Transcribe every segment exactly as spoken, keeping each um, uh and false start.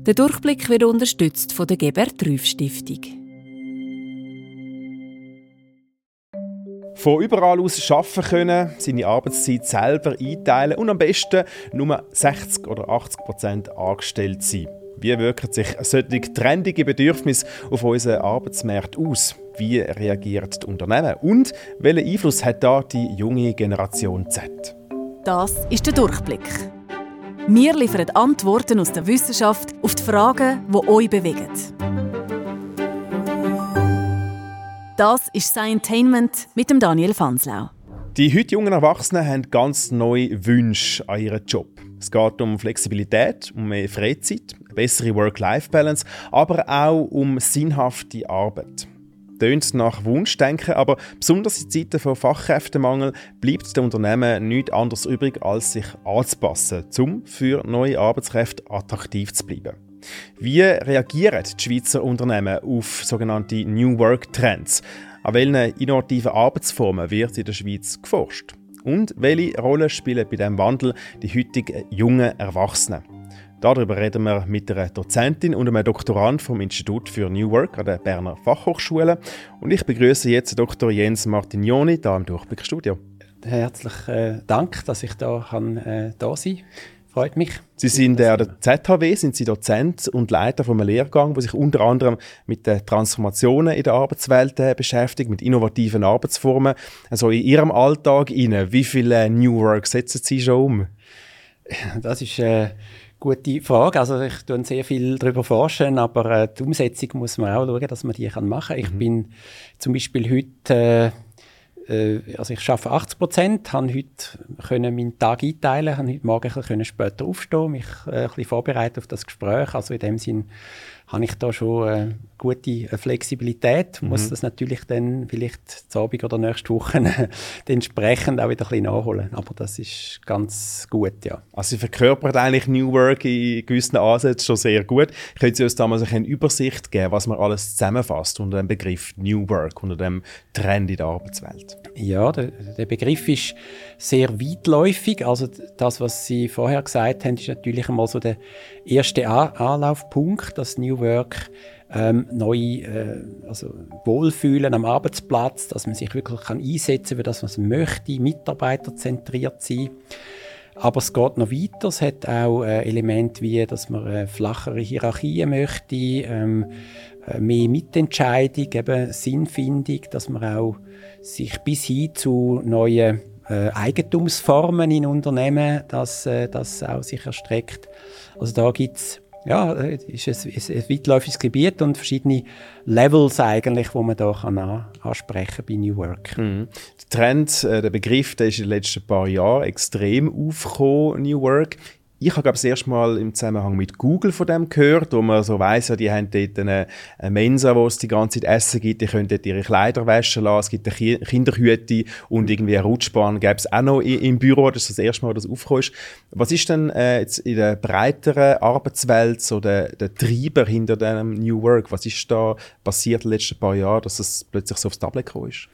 Der Durchblick wird unterstützt von der Gebert-Rüff-Stiftung. Von überall aus arbeiten können, seine Arbeitszeit selber einteilen und am besten nur sechzig oder achtzig Prozent angestellt sein. Wie wirken sich solche trendige Bedürfnisse auf unseren Arbeitsmarkt aus? Wie reagieren die Unternehmen? Und welchen Einfluss hat da die junge Generation Z? Das ist der Durchblick. Wir liefern Antworten aus der Wissenschaft auf die Fragen, die euch bewegen. Das ist Scientainment mit dem Daniel Fanslau. Die heute jungen Erwachsenen haben ganz neue Wünsche an ihren Job. Es geht um Flexibilität, um mehr Freizeit, eine bessere Work-Life-Balance, aber auch um sinnhafte Arbeit. Tönt nach Wunschdenken, aber besonders in Zeiten von Fachkräftemangel bleibt den Unternehmen nichts anderes übrig, als sich anzupassen, um für neue Arbeitskräfte attraktiv zu bleiben. Wie reagieren die Schweizer Unternehmen auf sogenannte New Work-Trends? An welchen innovativen Arbeitsformen wird in der Schweiz geforscht? Und welche Rolle spielen bei diesem Wandel die heutigen jungen Erwachsenen? Darüber reden wir mit einer Dozentin und einem Doktorand vom Institut für New Work an der Berner Fachhochschule. Und ich begrüße jetzt Doktor Jens Martignoni hier im Durchblickstudio. Herzlichen Dank, dass ich da, kann, äh, da sein kann. Freut mich. Sie sind an der Z H W, sind Sie Dozent und Leiter von einem Lehrgang, der sich unter anderem mit den Transformationen in der Arbeitswelt äh, beschäftigt, mit innovativen Arbeitsformen. Also in Ihrem Alltag, Ihnen, wie viele New Work setzen Sie schon um? Das ist eine gute Frage. Also ich tue sehr viel darüber forschen, aber äh, die Umsetzung muss man auch schauen, dass man die machen kann. Ich mhm. bin zum Beispiel heute... Äh, Also ich arbeite achtzig Prozent, konnte heute meinen Tag einteilen, konnte heute Morgen ein bisschen später aufstehen, mich äh, ein bisschen vorbereiten auf das Gespräch. Also in dem Sinn habe ich da schon eine gute Flexibilität. Mhm. Muss das natürlich dann vielleicht zu Abend oder nächste Woche entsprechend auch wieder ein bisschen nachholen. Aber das ist ganz gut, ja. Also Sie verkörpern eigentlich New Work in gewissen Ansätzen schon sehr gut. Können Sie uns da mal eine Übersicht geben, was man alles zusammenfasst unter dem Begriff New Work, unter dem Trend in der Arbeitswelt? Ja, der, der Begriff ist sehr weitläufig. Also das, was Sie vorher gesagt haben, ist natürlich einmal so der erste An- Anlaufpunkt, das New Work, ähm, neu, äh, also Wohlfühlen am Arbeitsplatz, dass man sich wirklich kann einsetzen für das, was man möchte, mitarbeiterzentriert sein. Aber es geht noch weiter. Es hat auch äh, Elemente wie, dass man äh, flachere Hierarchien möchte, ähm, äh, mehr Mitentscheidung, eben Sinnfindung, dass man auch sich bis hin zu neuen äh, Eigentumsformen in Unternehmen, dass äh, das auch sich erstreckt. Also da gibt es ja, ist ein, ein weitläufiges Gebiet und verschiedene Levels eigentlich, wo man da kann an, ansprechen bei New Work. Mhm. Der Trend, äh, der Begriff, der ist in den letzten paar Jahren extrem aufgekommen, New Work. Ich habe glaube das erste Mal im Zusammenhang mit Google von dem gehört, wo man so weiss, ja, die haben dort eine, eine Mensa, wo es die ganze Zeit Essen gibt, die können dort ihre Kleider waschen lassen, es gibt eine Kinderhütte und irgendwie eine Rutschbahn gäbe es auch noch im Büro, das ist das erste Mal, wo das aufgekommen ist. Was ist denn äh, jetzt in der breiteren Arbeitswelt so der, der Treiber hinter diesem New Work? Was ist da passiert in den letzten paar Jahren, dass es plötzlich so aufs Tablet gekommen ist?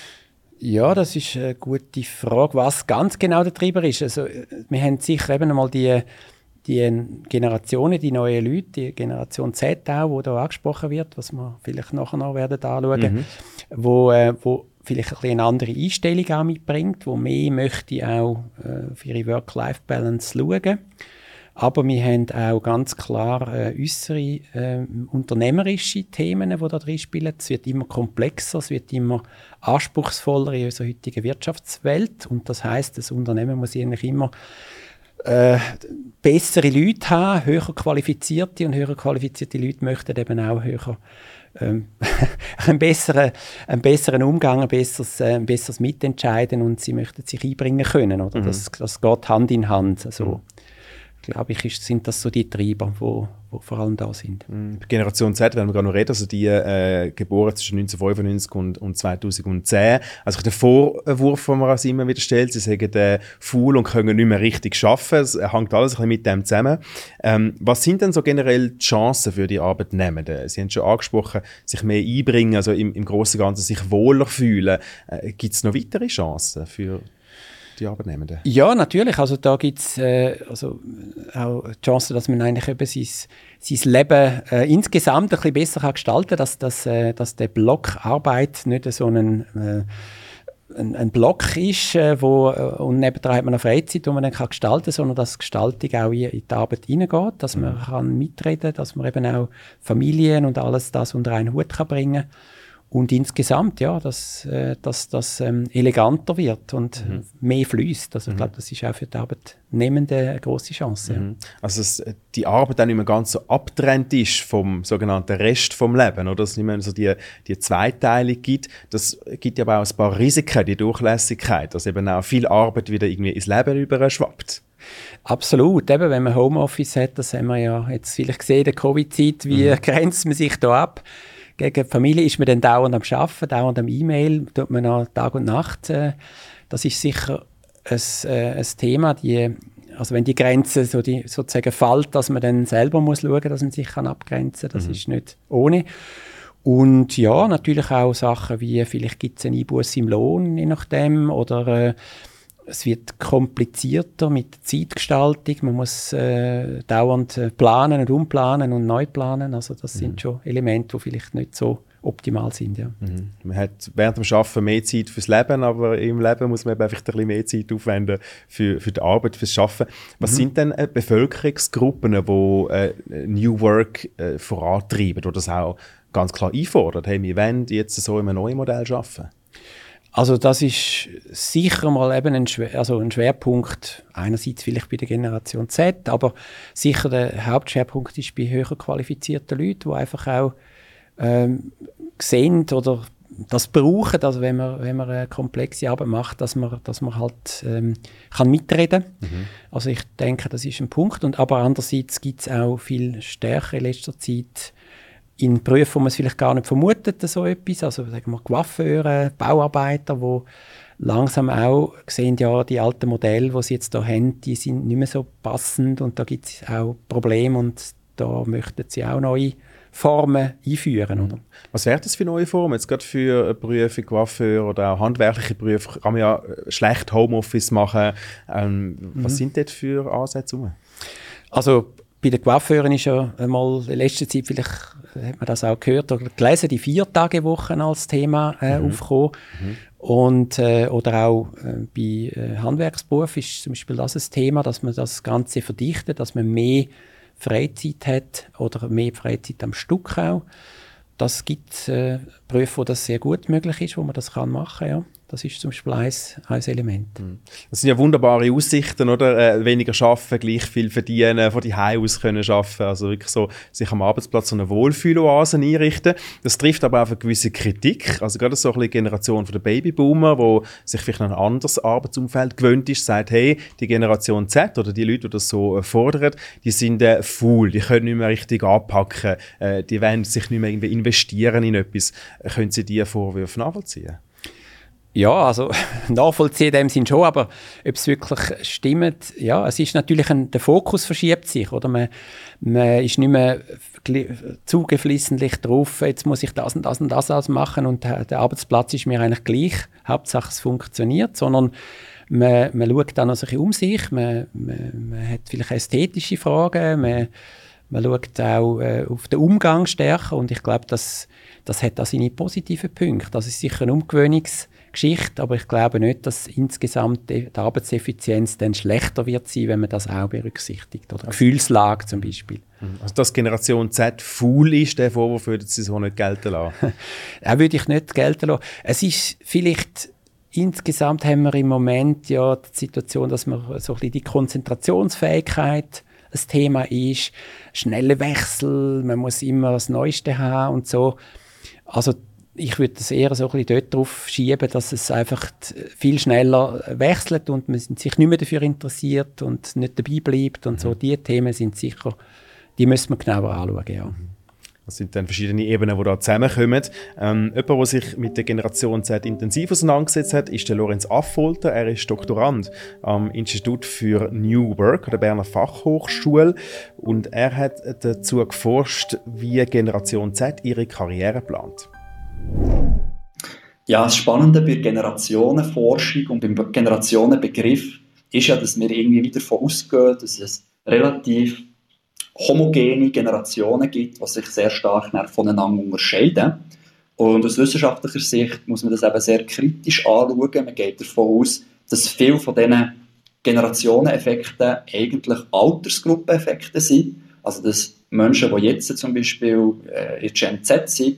Ja, das ist eine gute Frage, was ganz genau der Treiber ist. Also, wir haben sicher eben einmal die, die Generationen, die neuen Leute, die Generation Z auch, die da angesprochen wird, was wir vielleicht nachher noch werden anschauen, mhm. wo, äh, wo vielleicht ein bisschen eine andere Einstellung auch mitbringt, wo mehr möchte auch äh, für ihre Work-Life-Balance schauen. Aber wir haben auch ganz klar äh, äußere äh, unternehmerische Themen, die da drin spielen. Es wird immer komplexer, es wird immer anspruchsvoller in unserer heutigen Wirtschaftswelt. Und das heisst, das Unternehmen muss eigentlich immer äh, bessere Leute haben, höher qualifizierte. Und höher qualifizierte Leute möchten eben auch höher ähm, einen, besseren, einen besseren Umgang, ein besseres, äh, ein besseres Mitentscheiden und sie möchten sich einbringen können. Oder? Mhm. Das, das geht Hand in Hand. Also, mhm. glaube ich, ist, sind das so die Treiber, die vor allem da sind. Mm, Generation Z, wenn wir gerade noch reden, also die äh, geboren zwischen neunzehnhundertfünfundneunzig und, und zweitausendzehn. Also der Vorwurf, den man uns immer wieder stellt, sie sagen äh, faul und können nicht mehr richtig arbeiten. Es hängt alles ein bisschen mit dem zusammen. Ähm, was sind denn so generell die Chancen für die Arbeitnehmenden? Sie haben schon angesprochen, sich mehr einbringen, also im, im Großen und Ganzen sich wohler fühlen. Äh, Gibt es noch weitere Chancen für die Arbeitnehmenden? Ja, natürlich. Also da gibt es äh, also auch die Chance, dass man eigentlich eben sein, sein Leben äh, insgesamt ein bisschen besser kann gestalten kann, dass, dass, äh, dass der Block Arbeit nicht so ein, äh, ein, ein Block ist, äh, wo, äh, und nebendran hat man eine Freizeit, die man dann kann gestalten kann, sondern dass die Gestaltung auch in, in die Arbeit hineingeht, dass man mhm. kann mitreden kann, dass man eben auch Familien und alles das unter einen Hut kann bringen kann. Und insgesamt, ja, dass das, das ähm, eleganter wird und mhm. mehr fließt. Also ich glaube, das ist auch für die Arbeitnehmenden eine grosse Chance. Mhm. Ja. Also dass die Arbeit dann nicht mehr ganz so abgetrennt ist vom sogenannten Rest vom Leben, oder? Dass es nicht mehr so die, die Zweiteilung gibt. Das gibt ja aber auch ein paar Risiken, die Durchlässigkeit, dass eben auch viel Arbeit wieder irgendwie ins Leben überschwappt. Absolut. Eben, wenn man Homeoffice hat, das haben wir ja jetzt vielleicht gesehen in der Covid-Zeit, wie mhm. grenzt man sich da ab? Gegen die Familie ist man dann dauernd am Arbeiten, dauernd am E-Mail, tut man auch Tag und Nacht. Äh, das ist sicher ein, äh, ein Thema, die, also wenn die Grenze so die, sozusagen fällt, dass man dann selber muss schauen, dass man sich kann abgrenzen kann, das mhm. ist nicht ohne. Und ja, natürlich auch Sachen wie, vielleicht gibt es einen Einbuß im Lohn, je nachdem, oder äh, es wird komplizierter mit der Zeitgestaltung. Man muss äh, dauernd äh, planen und umplanen und neu planen. Also das mhm. sind schon Elemente, die vielleicht nicht so optimal sind. Ja. Mhm. Man hat während dem Arbeiten mehr Zeit fürs Leben, aber im Leben muss man eben einfach ein bisschen mehr Zeit aufwenden für, für die Arbeit, fürs Arbeiten. Was mhm. sind denn äh, Bevölkerungsgruppen, die äh, New Work äh, vorantreiben oder das auch ganz klar einfordern? Hey, wir wollen jetzt so in einem neuen Modell arbeiten. Also das ist sicher mal eben ein, Schwer, also ein Schwerpunkt, einerseits vielleicht bei der Generation Z, aber sicher der Hauptschwerpunkt ist bei höher qualifizierten Leuten, die einfach auch ähm, sehen oder das brauchen, also wenn man, wenn man eine komplexe Arbeit macht, dass man, dass man halt ähm, kann mitreden kann. Mhm. Also ich denke, das ist ein Punkt. Und, aber andererseits gibt es auch viel stärker in letzter Zeit in Berufen, wo man es vielleicht gar nicht vermutet, so etwas, also sagen wir Coiffeure, Bauarbeiter, die langsam auch sehen, ja, die alten Modelle, die sie jetzt hier haben, die sind nicht mehr so passend und da gibt es auch Probleme und da möchten sie auch neue Formen einführen. Oder? Was wäre das für neue Formen? Jetzt gerade für Berufe, Coiffeur oder auch handwerkliche Berufe kann man ja schlecht Homeoffice machen. Ähm, mhm. Was sind das für Ansätze? Also bei den Coiffeuren ist ja einmal in letzter Zeit, vielleicht hat man das auch gehört oder gelesen, die Vier-Tage-Wochen als Thema äh, mhm. aufgekommen. Mhm. Und, äh, oder auch äh, bei äh, Handwerksberufen ist zum Beispiel das ein Thema, dass man das Ganze verdichtet, dass man mehr Freizeit hat oder mehr Freizeit am Stück auch. Das gibt äh, Berufe, wo das sehr gut möglich ist, wo man das kann machen kann. Ja. Das ist zum Beispiel ein, ein Element. Das sind ja wunderbare Aussichten, oder? Äh, weniger arbeiten, gleich viel verdienen, von die Hause aus können arbeiten. Also wirklich so, sich am Arbeitsplatz so eine Wohlfühloase einrichten. Das trifft aber auch auf eine gewisse Kritik. Also gerade so ein bisschen die Generation der Babyboomer, die sich vielleicht an ein anderes Arbeitsumfeld gewöhnt ist, sagt, hey, die Generation Z oder die Leute, die das so äh, fordern, die sind äh, faul, die können nicht mehr richtig anpacken, äh, die wollen sich nicht mehr irgendwie investieren in etwas. Können Sie diese Vorwürfe nachvollziehen? Ja, also nachvollziehen in dem Sinn schon, aber ob es wirklich stimmt, ja, es ist natürlich, ein, der Fokus verschiebt sich, oder? Man, man ist nicht mehr zu geflissentlich drauf, jetzt muss ich das und das und das alles machen und der Arbeitsplatz ist mir eigentlich gleich, Hauptsache es funktioniert, sondern man, man schaut dann also um sich, man, man, man hat vielleicht ästhetische Fragen, man, man schaut auch äh, auf den Umgang stärker und ich glaube, das, das hat auch seine positiven Punkte. Das ist sicher eine Umgewöhnungsgeschichte, aber ich glaube nicht, dass insgesamt die Arbeitseffizienz dann schlechter wird sein, wenn man das auch berücksichtigt. Oder Gefühlslage zum Beispiel. Also dass Generation Z faul ist, der Vorwurf würde Sie so nicht gelten lassen? Das würde ich nicht gelten lassen. Es ist vielleicht... Insgesamt haben wir im Moment ja die Situation, dass man so ein bisschen die Konzentrationsfähigkeit ein Thema ist, schnelle Wechsel, man muss immer das Neueste haben und so. Also ich würde das eher so ein bisschen dort drauf schieben, dass es einfach viel schneller wechselt und man sich nicht mehr dafür interessiert und nicht dabei bleibt und so. Die Themen sind sicher, die müssen wir genauer anschauen, ja. Das sind dann verschiedene Ebenen, die da zusammenkommen. Ähm, jemand, der sich mit der Generation Z intensiv auseinandergesetzt hat, ist der Lorenz Affolter. Er ist Doktorand am Institut für New Work an der Berner Fachhochschule. Und er hat dazu geforscht, wie Generation Z ihre Karriere plant. Ja, das Spannende bei Generationenforschung und beim Generationenbegriff ist ja, dass wir irgendwie wieder davon ausgehen, dass es relativ homogene Generationen gibt, die sich sehr stark voneinander unterscheiden. Und aus wissenschaftlicher Sicht muss man das eben sehr kritisch anschauen. Man geht davon aus, dass viele von diesen Generationeneffekten eigentlich Altersgruppeneffekte sind. Also dass Menschen, die jetzt zum Beispiel äh, in Gen Z sind,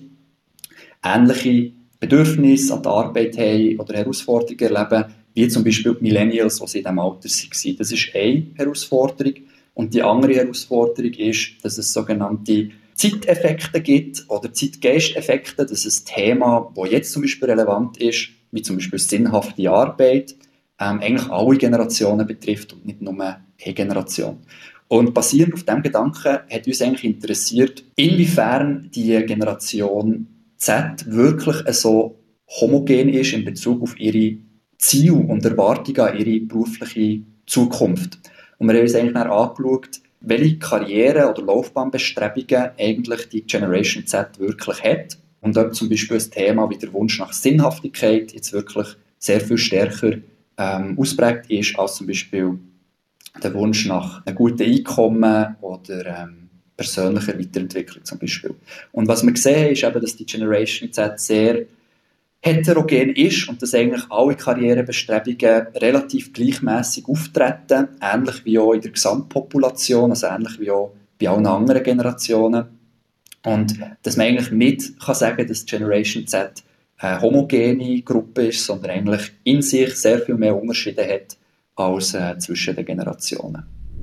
ähnliche Bedürfnisse an die Arbeit haben oder Herausforderungen erleben, wie zum Beispiel die Millennials, die sie in diesem Alter waren. Das ist eine Herausforderung. Und die andere Herausforderung ist, dass es sogenannte Zeiteffekte gibt oder Zeitgeisteffekte. Das ist ein Thema, das jetzt zum Beispiel relevant ist, wie zum Beispiel sinnhafte Arbeit, ähm, eigentlich alle Generationen betrifft und nicht nur eine Generation. Und basierend auf diesem Gedanken hat uns eigentlich interessiert, inwiefern die Generation Z wirklich so homogen ist in Bezug auf ihre Ziele und Erwartungen an ihre berufliche Zukunft. Und wir haben uns eigentlich dann angeschaut, welche Karriere- oder Laufbahnbestrebungen eigentlich die Generation Z wirklich hat und ob zum Beispiel ein Thema wie der Wunsch nach Sinnhaftigkeit jetzt wirklich sehr viel stärker ähm, ausprägt ist als zum Beispiel der Wunsch nach einem guten Einkommen oder ähm, persönlicher Weiterentwicklung zum Beispiel. Und was wir gesehen haben, ist eben, dass die Generation Z sehr heterogen ist und dass eigentlich alle Karrierebestrebungen relativ gleichmäßig auftreten, ähnlich wie auch in der Gesamtpopulation, also ähnlich wie auch bei allen anderen Generationen. Und dass man eigentlich nicht kann sagen, dass Generation Z eine homogene Gruppe ist, sondern eigentlich in sich sehr viel mehr Unterschiede hat als äh, zwischen den Generationen.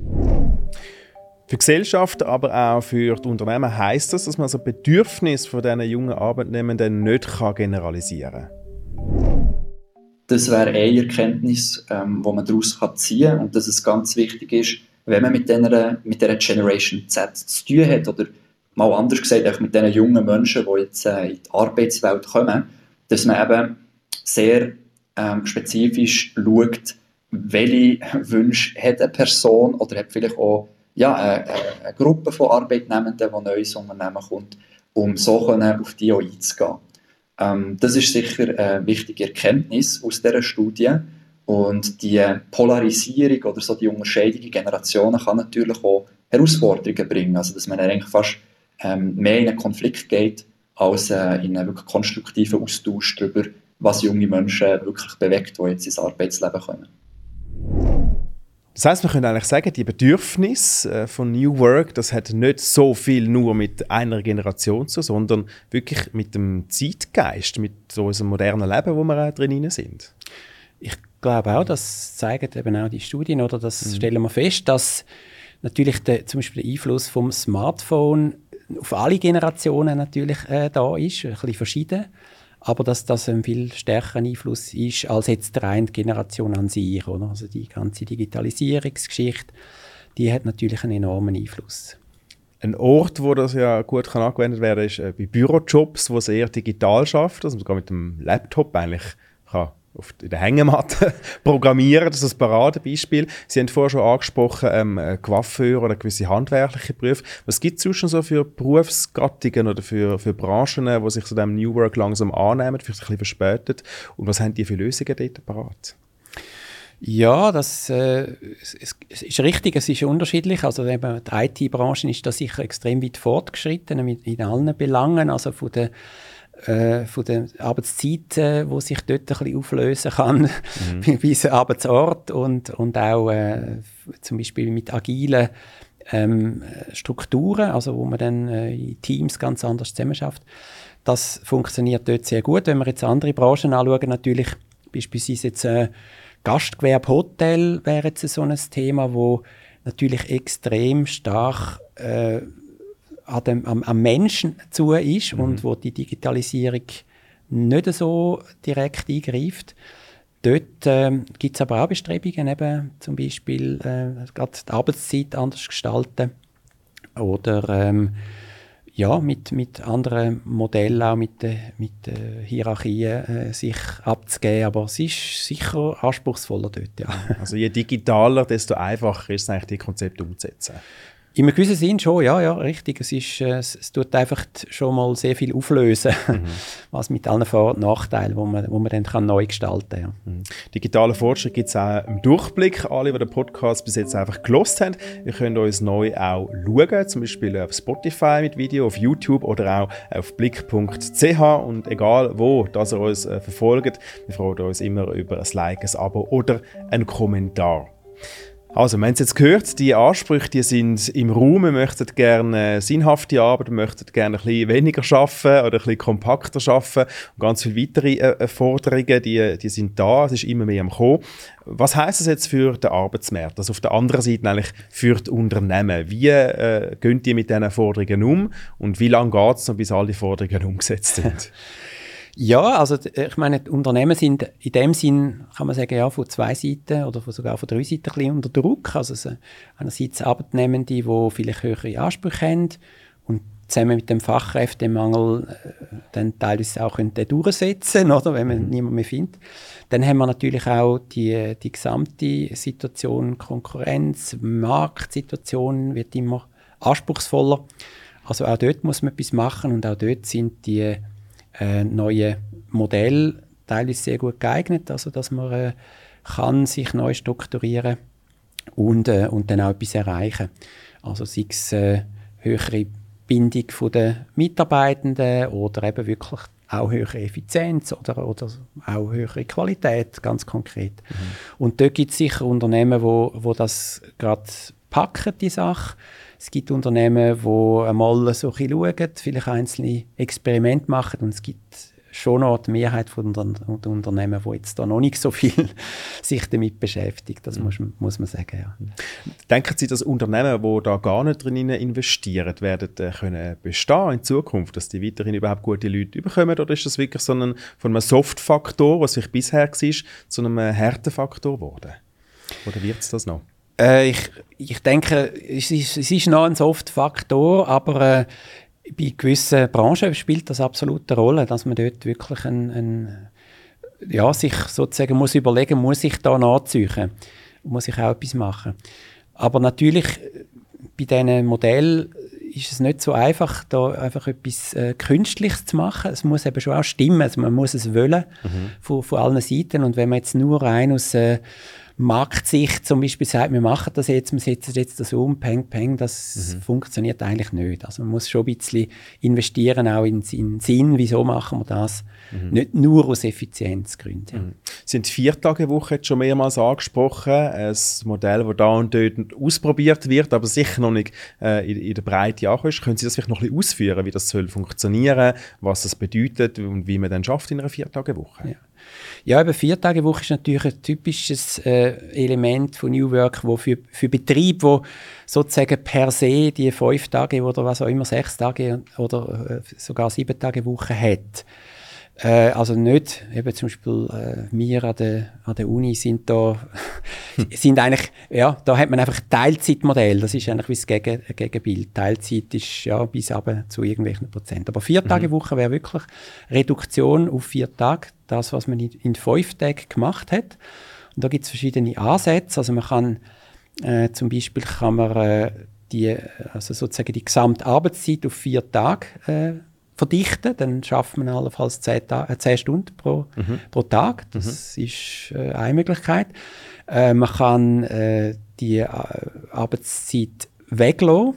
Für die Gesellschaft, aber auch für die Unternehmen heisst das, dass man so Bedürfnisse von diesen jungen Arbeitnehmenden nicht generalisieren kann? Das wäre eine Erkenntnis, ähm, die man daraus ziehen kann. Und dass es ganz wichtig ist, wenn man mit dieser, mit dieser Generation Z zu tun hat, oder mal anders gesagt, auch mit diesen jungen Menschen, die jetzt äh, in die Arbeitswelt kommen, dass man eben sehr ähm, spezifisch schaut, welche Wünsche hat eine Person oder hat vielleicht auch ja, eine, eine Gruppe von Arbeitnehmenden, die neu ins Unternehmen kommt, um so können, auf die auch einzugehen. Ähm, das ist sicher eine wichtige Erkenntnis aus dieser Studie. Und die Polarisierung oder so die Unterscheidung in Generationen kann natürlich auch Herausforderungen bringen. Also dass man eigentlich fast ähm, mehr in einen Konflikt geht, als äh, in einen wirklich konstruktiven Austausch darüber, was junge Menschen wirklich bewegt, die jetzt ins Arbeitsleben kommen. Das heisst, wir können eigentlich sagen, die Bedürfnisse von New Work, das hat nicht so viel nur mit einer Generation zu, sondern wirklich mit dem Zeitgeist, mit so unserem modernen Leben, wo wir auch drin sind. Ich glaube auch, das zeigen eben auch die Studien, oder das mhm. stellen wir fest, dass natürlich der, zum Beispiel der Einfluss vom Smartphone auf alle Generationen natürlich äh, da ist, ein bisschen verschieden. Aber dass das ein viel stärkerer Einfluss ist als jetzt die reine Generation an sich. Oder? Also die ganze Digitalisierungsgeschichte, die hat natürlich einen enormen Einfluss. Ein Ort, wo das ja gut kann angewendet werden kann, ist bei Bürojobs, wo es eher digital schafft, dass man sogar mit dem Laptop eigentlich kann auf in der Hängematte programmieren. Das ist ein Paradebeispiel. Sie haben vorher schon angesprochen, ähm, Coiffeur oder gewisse handwerkliche Berufe. Was gibt es schon so für Berufsgattungen oder für, für Branchen, die sich so dem New Work langsam annehmen, vielleicht ein bisschen verspätet? Und was haben die für Lösungen dort parat? Ja, das äh, es, es ist richtig, es ist unterschiedlich. Also eben die I T-Branche ist da sicher extrem weit fortgeschritten in, in allen Belangen. Also von der Äh, von der Arbeitszeit, äh, die sich dort ein bisschen auflösen kann, mhm. bis Arbeitsort und, und auch äh, zum Beispiel mit agilen ähm, Strukturen, also wo man dann äh, in Teams ganz anders zusammenarbeitet. Das funktioniert dort sehr gut. Wenn wir jetzt andere Branchen anschauen, natürlich beispielsweise jetzt äh, Gastgewerbe, Hotel wäre jetzt so ein Thema, wo natürlich extrem stark äh, An dem, am, am Menschen zu ist mhm. und wo die Digitalisierung nicht so direkt eingreift. Dort ähm, gibt es aber auch Bestrebungen, eben zum Beispiel äh, gerade die Arbeitszeit anders gestalten oder ähm, ja, mit, mit anderen Modellen, auch mit, äh, mit äh, Hierarchien äh, sich abzugeben. Aber es ist sicher anspruchsvoller dort. Ja. Also je digitaler, desto einfacher ist es eigentlich, die Konzepte umzusetzen. In einem gewissen Sinn schon, ja, ja, richtig. Es, ist, äh, es, es tut einfach schon mal sehr viel auflösen, mhm. was mit allen Vor- und Nachteilen, wo man, wo man dann kann neu gestalten kann. Ja. Mhm. Digitaler Fortschritt gibt es auch im Durchblick. Alle, die den Podcast bis jetzt einfach gehört haben, ihr könnt uns neu auch schauen, zum Beispiel auf Spotify mit Video, auf YouTube oder auch auf blick punkt c h. Und egal wo, dass ihr uns äh, verfolgt, wir freuen uns immer über ein Like, ein Abo oder einen Kommentar. Also, wir haben es jetzt gehört, die Ansprüche die sind im Raum. Wir möchten gerne sinnhafte Arbeit, wir möchten gerne ein bisschen weniger arbeiten oder ein bisschen kompakter arbeiten. Und ganz viele weitere äh, Forderungen, die, die sind da, es ist immer mehr am Kommen. Was heisst das jetzt für den Arbeitsmarkt? Also auf der anderen Seite eigentlich für die Unternehmen. Wie äh, gehen die mit diesen Forderungen um und wie lange geht es noch, bis alle Forderungen umgesetzt sind? Ja, also ich meine, die Unternehmen sind in dem Sinn, kann man sagen, ja, von zwei Seiten oder von sogar von drei Seiten ein bisschen unter Druck. Also es, einerseits Arbeitnehmende, die vielleicht höhere Ansprüche haben und zusammen mit dem Fachkräftemangel äh, dann teilweise auch können durchsetzen, oder, wenn man mhm. niemanden mehr findet. Dann haben wir natürlich auch die, die gesamte Situation, Konkurrenz, Marktsituation wird immer anspruchsvoller. Also auch dort muss man etwas machen und auch dort sind die Äh, neue Modell teilweise sehr gut geeignet, also dass man äh, kann sich neu strukturieren und, äh, und dann auch etwas erreichen. Also sei es äh, höhere Bindung der Mitarbeitenden oder eben wirklich auch höhere Effizienz oder, oder auch höhere Qualität, ganz konkret. Mhm. Und dort gibt es sicher Unternehmen, wo, wo das gerade packen, die Sache. Es gibt Unternehmen, die einmal so ein bisschen schauen, vielleicht einzelne Experimente machen und es gibt schon noch die Mehrheit von den Unternehmen, die jetzt da noch nicht so viel sich damit beschäftigt. Das mhm. muss, muss man sagen, ja. Denken Sie, dass Unternehmen, die da gar nicht drin investieren, werden äh, können bestehen in Zukunft, dass die weiterhin überhaupt gute Leute bekommen? Oder ist das wirklich so ein, von einem Soft-Faktor, was vielleicht bisher war, zu einem harten Faktor geworden? Oder wird es das noch? Äh, ich, ich denke, es ist, es ist noch ein Soft-Faktor, aber äh, bei gewissen Branchen spielt das absolut eine Rolle, dass man dort wirklich ein, ein, ja, sich sozusagen muss überlegen, muss ich da nachziehen, muss ich auch etwas machen. Aber natürlich, bei diesen Modellen ist es nicht so einfach, da einfach etwas äh, Künstliches zu machen. Es muss eben schon auch stimmen, also man muss es wollen mhm. von, von allen Seiten. Und wenn man jetzt nur rein aus äh, Marktsicht zum Beispiel sagt, wir machen das jetzt, wir setzen jetzt das um, peng, peng, das mhm. funktioniert eigentlich nicht. Also man muss schon ein bisschen investieren, auch in den Sinn, wieso machen wir das, mhm. nicht nur aus Effizienzgründen. Ja. Mhm. Sind vier Tage Woche jetzt schon mehrmals angesprochen, ein Modell, das da und dort ausprobiert wird, aber sicher noch nicht äh, in, in der Breite ankommt. Können Sie das vielleicht noch ein bisschen ausführen, wie das soll funktionieren, was das bedeutet und wie man dann schafft in einer vier Tage Woche? Ja. Ja, eben Vier-Tage-Woche ist natürlich ein typisches äh, Element von New Work, wo für, für Betriebe, wo sozusagen per se die fünf Tage oder was auch immer, sechs Tage oder äh, sogar sieben Tage Woche hat. Äh, also nicht, eben zum Beispiel äh, wir an der, an der Uni sind da, sind eigentlich, ja, da hat man einfach ein Teilzeitmodell, das ist eigentlich wie das Gegen, Gegenbild. Teilzeit ist ja bis runter zu irgendwelchen Prozent. Aber vier Tage Woche wäre wirklich Reduktion auf vier Tage, das, was man in, in fünf Tagen gemacht hat. Und da gibt es verschiedene Ansätze, also man kann äh, zum Beispiel kann man äh, die, also sozusagen die gesamte Arbeitszeit auf vier Tage äh, verdichten, dann schafft man allenfalls zehn, Ta- äh, zehn Stunden pro, mhm. pro Tag. Das mhm. ist äh, eine Möglichkeit. Äh, man kann äh, die äh, Arbeitszeit weglassen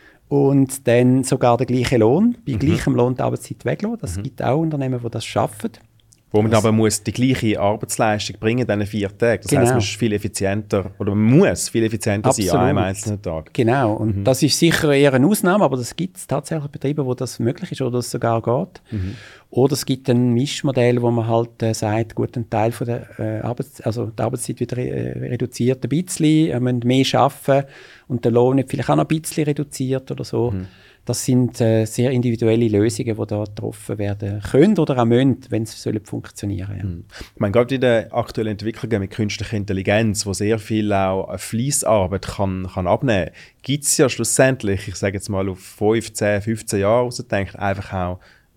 und dann sogar den gleichen Lohn, bei mhm. gleichem Lohn die Arbeitszeit weglassen. Das mhm. gibt auch Unternehmen, die das schaffen. Wo man das aber muss die gleiche Arbeitsleistung bringen in diesen vier Tagen. Das genau. heisst, man ist viel effizienter, oder man muss viel effizienter Absolut. sein an einem einzelnen Tag. Genau, und mhm. das ist sicher eher eine Ausnahme, aber es gibt tatsächlich Betriebe, wo das möglich ist oder es sogar geht. Mhm. Oder es gibt ein Mischmodell, wo man halt äh, sagt, gut, ein Teil von der äh, Arbeits- also die Arbeitszeit wird re- reduziert ein bisschen, wir müssen mehr arbeiten und der Lohn wird vielleicht auch noch ein bisschen reduziert oder so. Mhm. Das sind äh, sehr individuelle Lösungen, die da getroffen werden können oder auch müssen, wenn es funktionieren soll. Ja. Ich meine, gerade in den aktuellen Entwicklungen mit künstlicher Intelligenz, wo sehr viel auch Fleissarbeit kann, kann abnehmen kann, gibt es ja schlussendlich, ich sage jetzt mal auf fünf, zehn, fünfzehn Jahre ausgedacht, einfach auch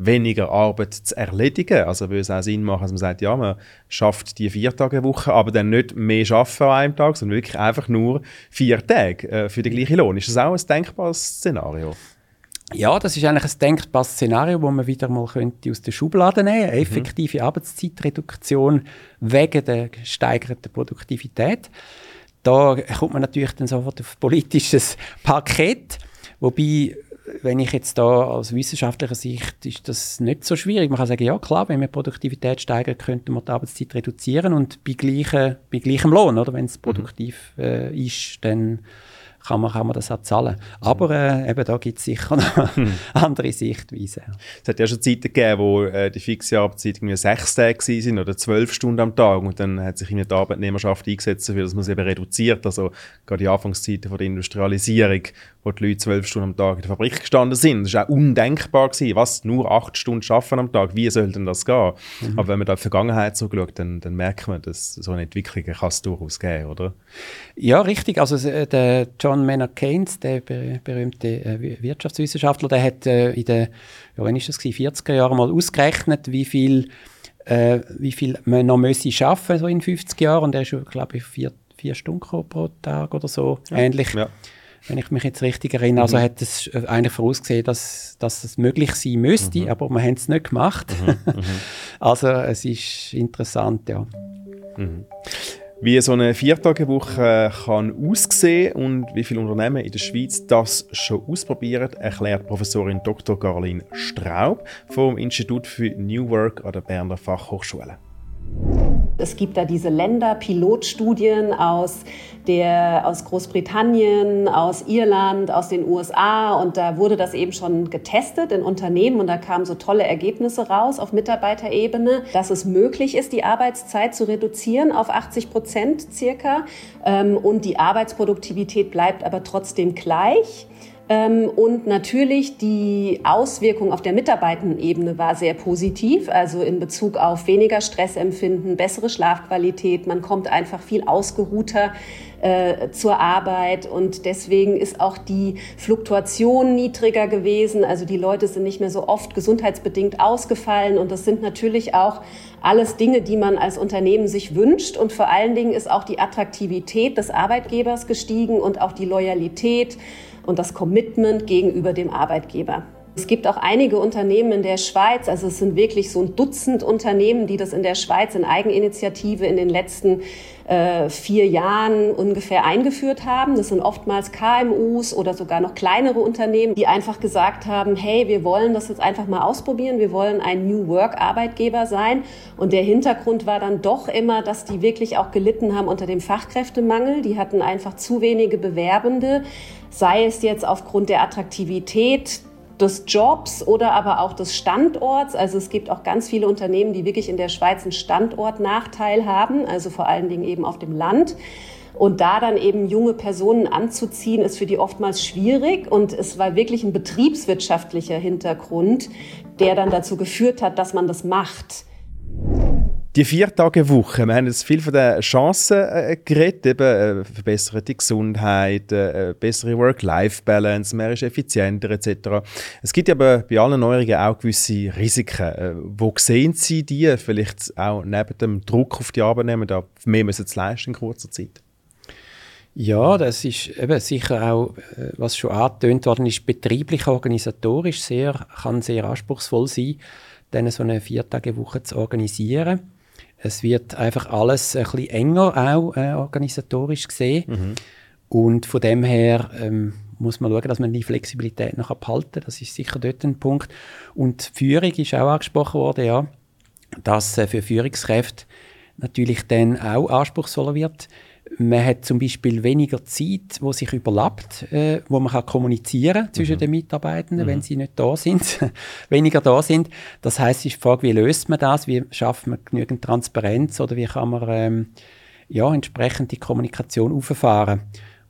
weniger Arbeit zu erledigen. Also würde es auch Sinn machen, dass man sagt, ja, man schafft die vier Tage Woche, aber dann nicht mehr arbeiten an einem Tag, sondern wirklich einfach nur vier Tage äh, für den gleichen Lohn. Ist das auch ein denkbares Szenario? Ja, das ist eigentlich ein denkbares Szenario, das man wieder mal könnte aus der Schublade nehmen könnte. Effektive mhm. Arbeitszeitreduktion wegen der gesteigerten Produktivität. Da kommt man natürlich dann sofort auf politisches Paket, wobei, wenn ich jetzt da aus wissenschaftlicher Sicht, ist das nicht so schwierig. Man kann sagen, ja klar, wenn wir Produktivität steigern, könnte man die Arbeitszeit reduzieren und bei, gleiche, bei gleichem Lohn, oder? Wenn es produktiv äh, ist, dann kann man, kann man das auch zahlen. Aber äh, eben da gibt es sicher noch hm. andere Sichtweisen. Es hat ja schon Zeiten gegeben, wo äh, die fixe Arbeitszeit irgendwie sechs Tage waren oder zwölf Stunden am Tag und dann hat sich die Arbeitnehmerschaft eingesetzt dafür, dass man es eben reduziert. Also gerade die Anfangszeiten von der Industrialisierung, wo die Leute zwölf Stunden am Tag in der Fabrik gestanden sind. Das war auch undenkbar gewesen. Was, nur acht Stunden arbeiten am Tag? Wie soll denn das gehen? Mhm. Aber wenn man da in die Vergangenheit zurückschaut, dann, dann merkt man, dass so eine Entwicklung kann es durchaus geben, oder? Ja, richtig. Also der John Maynard Keynes, der ber- berühmte äh, Wirtschaftswissenschaftler, der hat äh, in den ja, wann ist das vierziger Jahren mal ausgerechnet, wie viel, äh, wie viel man noch müsse schaffen so in fünfzig Jahren. Und er ist, glaube ich, vier, vier Stunden pro Tag oder so. Ja. Ähnlich. Ja. Wenn ich mich jetzt richtig erinnere, also mhm. hat es eigentlich vorausgesehen, dass, dass es möglich sein müsste, mhm. aber wir haben es nicht gemacht. Mhm. Mhm. Also es ist interessant, ja. Mhm. Wie so eine Viertagewoche kann aussehen und wie viele Unternehmen in der Schweiz das schon ausprobieren, erklärt Professorin Doktor Caroline Straub vom Institut für New Work an der Berner Fachhochschule. Es gibt da diese Länder-Pilotstudien aus, der, aus Großbritannien, aus Irland, aus den U S A und da wurde das eben schon getestet in Unternehmen und da kamen so tolle Ergebnisse raus auf Mitarbeiterebene, dass es möglich ist, die Arbeitszeit zu reduzieren auf achtzig Prozent circa und die Arbeitsproduktivität bleibt aber trotzdem gleich. Und natürlich die Auswirkung auf der Mitarbeitendenebene war sehr positiv, also in Bezug auf weniger Stressempfinden, bessere Schlafqualität, man kommt einfach viel ausgeruhter äh, zur Arbeit und deswegen ist auch die Fluktuation niedriger gewesen, also die Leute sind nicht mehr so oft gesundheitsbedingt ausgefallen und das sind natürlich auch alles Dinge, die man als Unternehmen sich wünscht und vor allen Dingen ist auch die Attraktivität des Arbeitgebers gestiegen und auch die Loyalität und das Commitment gegenüber dem Arbeitgeber. Es gibt auch einige Unternehmen in der Schweiz, also es sind wirklich so ein Dutzend Unternehmen, die das in der Schweiz in Eigeninitiative in den letzten äh, vier Jahren ungefähr eingeführt haben. Das sind oftmals K M Us oder sogar noch kleinere Unternehmen, die einfach gesagt haben, hey, wir wollen das jetzt einfach mal ausprobieren, wir wollen ein New Work Arbeitgeber sein. Und der Hintergrund war dann doch immer, dass die wirklich auch gelitten haben unter dem Fachkräftemangel. Die hatten einfach zu wenige Bewerbende, sei es jetzt aufgrund der Attraktivität des Jobs oder aber auch des Standorts. Also es gibt auch ganz viele Unternehmen, die wirklich in der Schweiz einen Standortnachteil haben, also vor allen Dingen eben auf dem Land. Und da dann eben junge Personen anzuziehen, ist für die oftmals schwierig. Und es war wirklich ein betriebswirtschaftlicher Hintergrund, der dann dazu geführt hat, dass man das macht. Die Vier-Tage-Woche, wir haben jetzt viel von den Chancen äh, geredet, eben äh, verbesserte Gesundheit, äh, bessere Work-Life-Balance, mehr ist effizienter et cetera. Es gibt aber bei allen Neuerungen auch gewisse Risiken. Äh, wo sehen Sie die, vielleicht auch neben dem Druck auf die Arbeitnehmer, da mehr müssen zu leisten in kurzer Zeit? Ja, das ist eben sicher auch, was schon angetönt worden ist, betrieblich organisatorisch sehr, kann sehr anspruchsvoll sein, dann so eine Vier-Tage-Woche zu organisieren. Es wird einfach alles ein bisschen enger auch äh, organisatorisch gesehen. Mhm. Und von dem her ähm, muss man schauen, dass man die Flexibilität noch behalten kann. Das ist sicher dort ein Punkt. Und Führung ist auch angesprochen worden, ja, dass äh, für Führungskräfte natürlich dann auch anspruchsvoller wird. Man hat zum Beispiel weniger Zeit, die sich überlappt, äh, wo man kann kommunizieren kann zwischen mhm. den Mitarbeitenden, mhm. wenn sie nicht da sind, weniger da sind. Das heisst, es ist die Frage, wie löst man das, wie schafft man genügend Transparenz oder wie kann man ähm, ja, entsprechend die Kommunikation auffahren.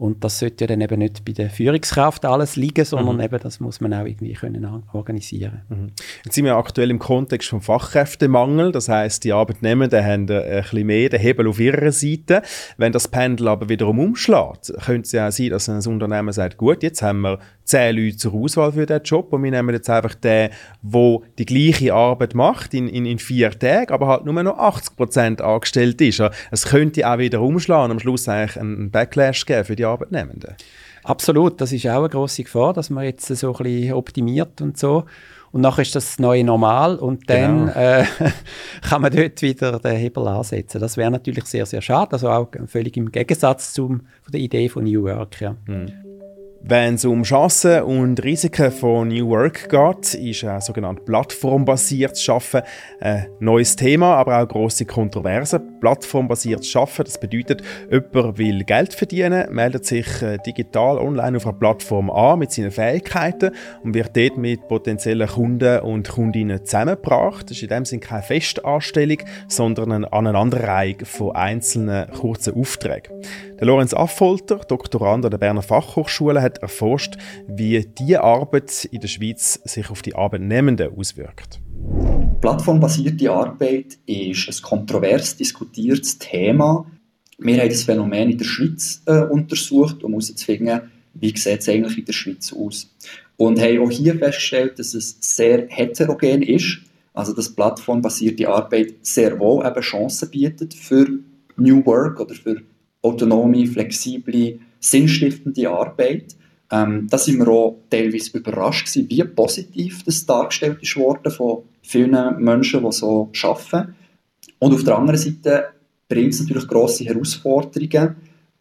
Und das sollte ja dann eben nicht bei der Führungskraft alles liegen, sondern mhm. eben, das muss man auch irgendwie können organisieren. Mhm. Jetzt sind wir aktuell im Kontext vom Fachkräftemangel. Das heisst, die Arbeitnehmenden haben ein bisschen mehr den Hebel auf ihrer Seite. Wenn das Pendel aber wiederum umschlägt, könnte es ja auch sein, dass ein Unternehmen sagt, gut, jetzt haben wir zehn Leute zur Auswahl für diesen Job und wir nehmen jetzt einfach den, der die gleiche Arbeit macht in, in, in vier Tagen, aber halt nur noch achtzig Prozent angestellt ist. Es könnte auch wieder umschlagen und am Schluss eigentlich einen Backlash geben für die Arbeitnehmenden. Absolut, das ist auch eine grosse Gefahr, dass man jetzt so ein bisschen optimiert und so. Und nachher ist das, das neue Normal und dann genau. äh, kann man dort wieder den Hebel ansetzen. Das wäre natürlich sehr, sehr schade, also auch völlig im Gegensatz zum, von der Idee von New Work. Ja. Mhm. Wenn es um Chancen und Risiken von New Work geht, ist ein sogenanntes plattformbasiertes Arbeiten ein neues Thema, aber auch grosse Kontroverse. Plattformbasiertes Arbeiten, das bedeutet, jemand will Geld verdienen, meldet sich digital online auf einer Plattform an mit seinen Fähigkeiten und wird dort mit potenziellen Kunden und Kundinnen zusammengebracht. Das ist in dem Sinne keine Festanstellung, sondern eine Aneinanderreihung von einzelnen kurzen Aufträgen. Der Lorenz Affolter, Doktorand an der Berner Fachhochschule, hat erforscht, wie diese Arbeit in der Schweiz sich auf die Arbeitnehmenden auswirkt. Plattformbasierte Arbeit ist ein kontrovers diskutiertes Thema. Wir haben das Phänomen in der Schweiz äh, untersucht, um herauszufinden, wie sieht es eigentlich in der Schweiz aus. Und haben auch hier festgestellt, dass es sehr heterogen ist, also dass plattformbasierte Arbeit sehr wohl eben Chancen bietet für New Work oder für autonome, flexible, sinnstiftende Arbeit. Ähm, da sind wir auch teilweise überrascht gewesen, wie positiv das dargestellt ist worden von vielen Menschen, die so arbeiten. Und auf der anderen Seite bringt es natürlich grosse Herausforderungen.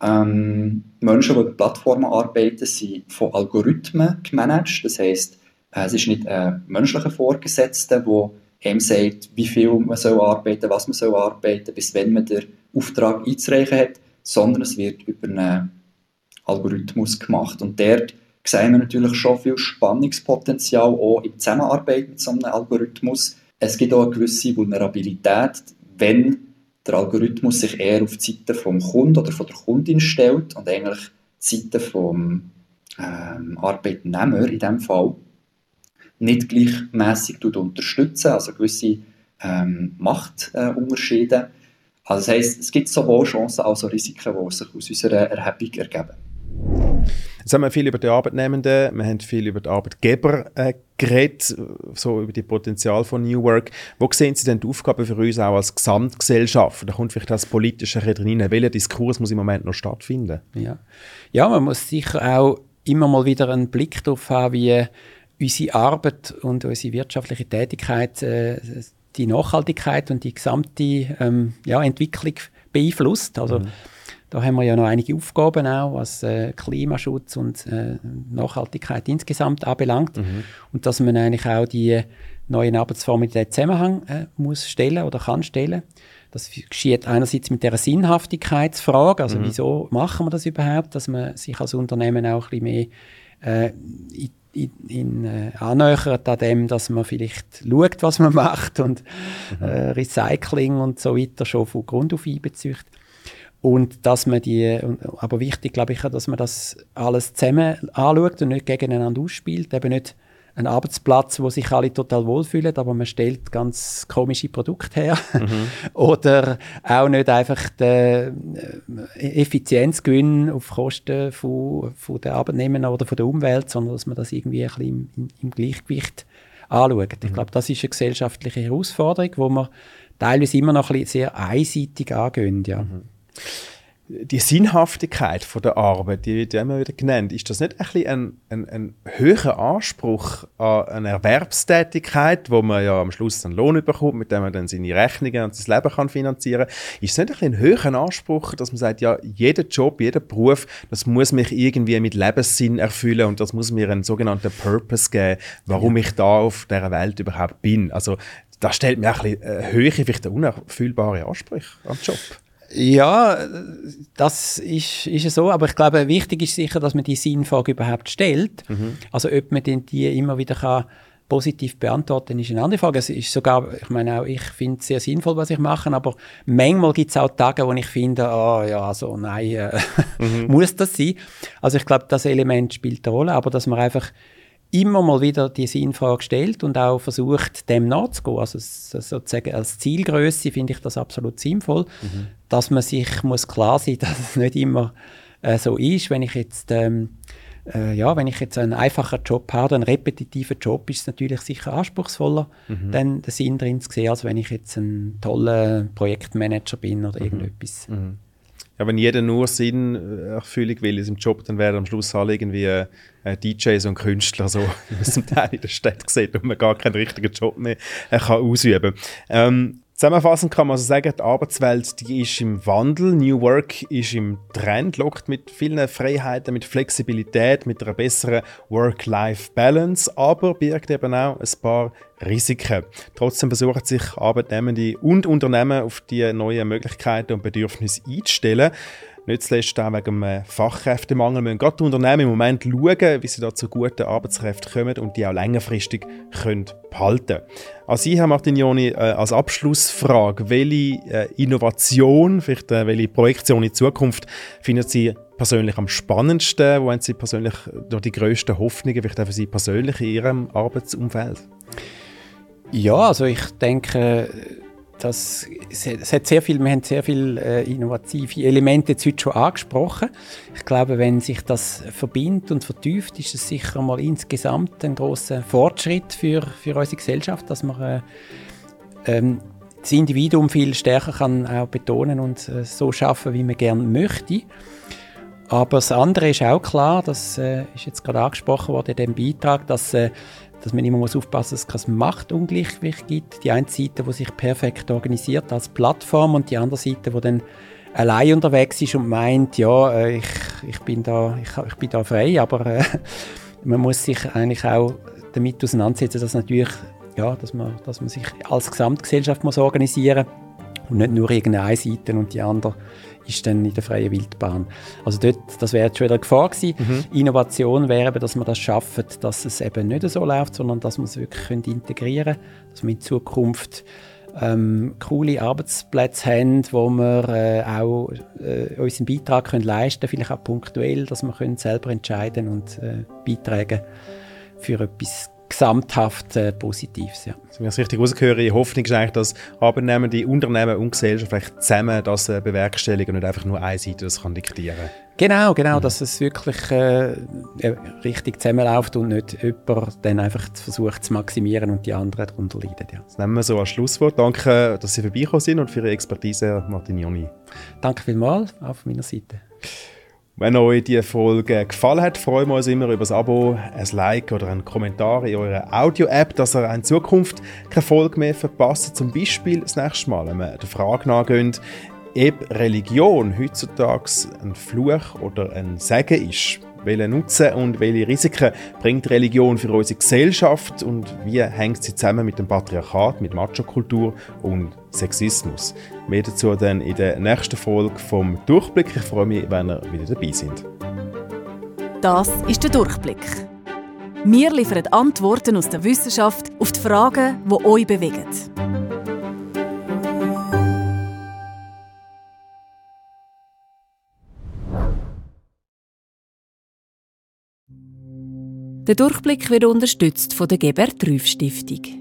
Ähm, Menschen, die über Plattformen arbeiten, sind von Algorithmen gemanagt. Das heisst, äh, es ist nicht ein menschlicher Vorgesetzter, der ihm sagt, wie viel man soll arbeiten, was man soll arbeiten, bis wann man den Auftrag einzureichen hat, sondern es wird über einen Algorithmus gemacht. Und dort sehen wir natürlich schon viel Spannungspotenzial auch in Zusammenarbeit mit so einem Algorithmus. Es gibt auch eine gewisse Vulnerabilität, wenn der Algorithmus sich eher auf die Seite vom Kunden oder von der Kundin stellt und eigentlich die Seite vom ähm, Arbeitnehmer in diesem Fall nicht gleichmässig unterstützen, also gewisse ähm, Machtunterschiede. Äh, also das heisst, es gibt sowohl Chancen als auch Risiken, die sich aus unserer Erhebung ergeben. Jetzt haben wir viel über die Arbeitnehmenden, wir haben viel über die Arbeitgeber äh, geredet, so über die Potenzial von New Work. Wo sehen Sie denn die Aufgaben für uns auch als Gesamtgesellschaft? Da kommt vielleicht das Politische rein. Welcher Diskurs muss im Moment noch stattfinden? Ja, ja, man muss sicher auch immer mal wieder einen Blick darauf haben, wie unsere Arbeit und unsere wirtschaftliche Tätigkeit äh, die Nachhaltigkeit und die gesamte ähm, ja, Entwicklung beeinflusst. Also mhm. da haben wir ja noch einige Aufgaben auch, was äh, Klimaschutz und äh, Nachhaltigkeit insgesamt anbelangt. Mhm. Und dass man eigentlich auch die neuen Arbeitsformen in den Zusammenhang äh, muss stellen oder kann stellen. Das geschieht einerseits mit der Sinnhaftigkeitsfrage, also mhm. wieso machen wir das überhaupt, dass man sich als Unternehmen auch ein bisschen mehr äh, in in, in, äh, annähert an dem, dass man vielleicht schaut, was man macht und mhm. äh, Recycling und so weiter schon von Grund auf einbezieht. Und dass man die, aber wichtig glaube ich, dass man das alles zusammen anschaut und nicht gegeneinander ausspielt. Eben nicht ein Arbeitsplatz, wo sich alle total wohlfühlen, aber man stellt ganz komische Produkte her. Mhm. Oder auch nicht einfach den Effizienzgewinn auf Kosten von, von den Arbeitnehmern oder von der Umwelt, sondern dass man das irgendwie ein bisschen im, im Gleichgewicht anschaut. Mhm. Ich glaube, das ist eine gesellschaftliche Herausforderung, wo wir teilweise immer noch ein bisschen sehr einseitig angehen. Ja. Mhm. Die Sinnhaftigkeit von der Arbeit, die wird ja immer wieder genannt. Ist das nicht ein, bisschen ein, ein, ein höherer Anspruch an eine Erwerbstätigkeit, wo man ja am Schluss einen Lohn bekommt, mit dem man dann seine Rechnungen und sein Leben kann finanzieren kann? Ist es nicht ein, bisschen ein höherer Anspruch, dass man sagt, ja, jeder Job, jeder Beruf, das muss mich irgendwie mit Lebenssinn erfüllen und das muss mir einen sogenannten Purpose geben, warum ja. ich da auf dieser Welt überhaupt bin? Also da stellt mir ein bisschen äh, höhere, vielleicht unerfüllbare Ansprüche an den Job. Ja, das ist, ist so, aber ich glaube, wichtig ist sicher, dass man die Sinnfrage überhaupt stellt. Mhm. Also ob man die immer wieder kann positiv beantworten, ist eine andere Frage. Es ist sogar, ich meine auch, ich finde es sehr sinnvoll, was ich mache, aber manchmal gibt es auch Tage, wo ich finde, oh ja, also nein, äh, mhm. muss das sein? Also ich glaube, das Element spielt eine Rolle, aber dass man einfach immer mal wieder die Sinnfrage stellt und auch versucht, dem nachzugehen. Also sozusagen als Zielgröße finde ich das absolut sinnvoll, mhm. dass man sich muss klar sein, dass es nicht immer äh, so ist. Wenn ich jetzt ähm, äh, ja, wenn ich jetzt einen einfachen Job habe, einen repetitiven Job, ist es natürlich sicher anspruchsvoller, mhm. dann den Sinn drin zu sehen, als wenn ich jetzt ein toller Projektmanager bin oder mhm. irgendetwas. Mhm. Ja, wenn jeder nur Sinnerfüllung will in seinem Job, dann wären am Schluss alle irgendwie äh, D Js und Künstler, so, wie man es zum Teil in der Stadt sieht, und man gar keinen richtigen Job mehr äh, kann ausüben kann. Ähm, Zusammenfassend kann man also sagen, die Arbeitswelt die ist im Wandel, New Work ist im Trend, lockt mit vielen Freiheiten, mit Flexibilität, mit einer besseren Work-Life-Balance, aber birgt eben auch ein paar Risiken. Trotzdem versuchen sich Arbeitnehmende und Unternehmen auf die neuen Möglichkeiten und Bedürfnisse einzustellen. Nicht zuletzt auch wegen dem Fachkräftemangel müssen gerade die Unternehmen im Moment schauen, wie sie da zu guten Arbeitskräften kommen und die auch längerfristig können behalten können. An Sie, Herr Martignoni, äh, als Abschlussfrage, welche äh, Innovation, vielleicht äh, welche Projektion in die Zukunft finden Sie persönlich am spannendsten? Wo haben Sie persönlich noch die grössten Hoffnungen, vielleicht auch für Sie persönlich in Ihrem Arbeitsumfeld? Ja, also ich denke, Das, es hat sehr viel, wir haben sehr viele äh, innovative Elemente jetzt heute schon angesprochen. Ich glaube, wenn sich das verbindet und vertieft, ist es sicher mal insgesamt ein grosser Fortschritt für, für unsere Gesellschaft, dass man äh, ähm, das Individuum viel stärker kann auch betonen und äh, so schaffen, wie man gerne möchte. Aber das andere ist auch klar, das äh, ist jetzt gerade angesprochen worden in diesem Beitrag, dass äh, dass man immer muss aufpassen muss, dass es kein Machtungleichgewicht gibt. Die eine Seite, die sich perfekt organisiert als Plattform, und die andere Seite, die dann allein unterwegs ist und meint, ja, ich, ich, bin, da, ich, ich bin da frei, aber äh, man muss sich eigentlich auch damit auseinandersetzen, dass, natürlich, ja, dass, man, dass man sich als Gesamtgesellschaft muss organisieren muss und nicht nur irgendeine Seite und die andere ist dann in der freien Wildbahn. Also dort, das wäre jetzt schon wieder eine Gefahr gewesen. Mhm. Innovation wäre eben, dass man das schafft, dass es eben nicht so läuft, sondern dass man es wirklich integrieren können, dass wir in Zukunft ähm, coole Arbeitsplätze haben, wo wir äh, auch äh, unseren Beitrag können leisten können, vielleicht auch punktuell, dass wir können selber entscheiden und äh, beitragen für etwas gesamthaft äh, Positives. Ja. Wenn ich es richtig rausgehöre, die Hoffnung ist eigentlich, dass arbeitnehmende Unternehmen und Gesellschaft vielleicht zusammen das äh, bewerkstelligen und nicht einfach nur eine Seite das kann diktieren. Genau, genau, mhm. dass es wirklich äh, richtig zusammenläuft und nicht jemand dann einfach versucht zu maximieren und die anderen darunter leiden. Ja. Das nehmen wir so als Schlusswort. Danke, dass Sie vorbeigekommen sind und für Ihre Expertise, Herr Martignoni. Danke vielmals, auch von meiner Seite. Wenn euch diese Folge gefallen hat, freuen wir uns immer über ein Abo, ein Like oder einen Kommentar in eurer Audio-App, dass ihr in Zukunft keine Folge mehr verpasst. Zum Beispiel das nächste Mal, wenn wir der Frage nachgehen, ob Religion heutzutage ein Fluch oder ein Segen ist. Welchen Nutzen und welche Risiken bringt Religion für unsere Gesellschaft und wie hängt sie zusammen mit dem Patriarchat, mit Macho-Kultur und Sexismus? Mehr dazu dann in der nächsten Folge vom Durchblick. Ich freue mich, wenn ihr wieder dabei seid. Das ist der Durchblick. Wir liefern Antworten aus der Wissenschaft auf die Fragen, die euch bewegen. Der Durchblick wird unterstützt von der Gebert-Rüff Stiftung.